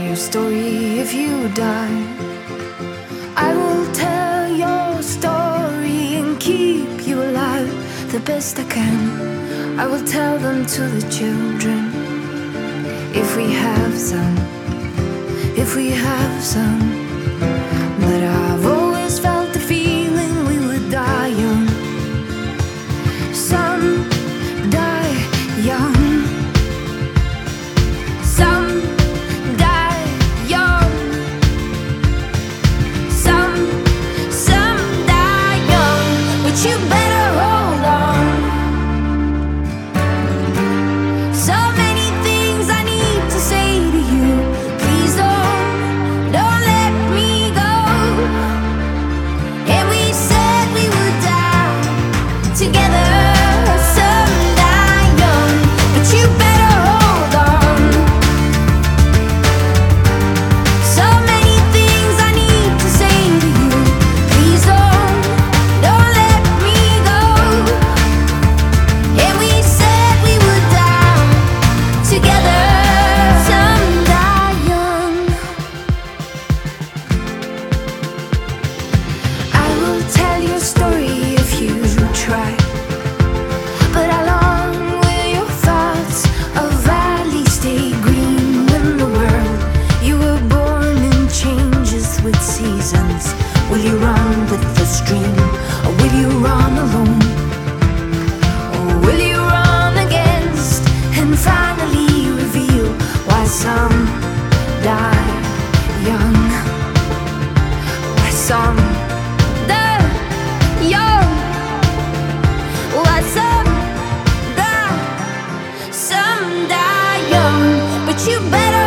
your story if you die. I will tell your story and keep you alive the best I can. I will tell them to the children, if we have some, if we have some. But I've always felt the feeling we would die young. Some die young. Some die young. Some die young. But you better hold on. So many things I need to say to you. Please don't let me go. And we said we would die together. Some die young, but you better hold on. So many things I need to say to you. Please don't let me go. And we said we would die together. Some die young. I will tell your story if you try. But how long will your thoughts of valley stay green when the world you were born in changes with seasons? Will you run with the stream, or will you run alone? Or will you run against and finally reveal why some die young? Why some die young? Why some die young? But you better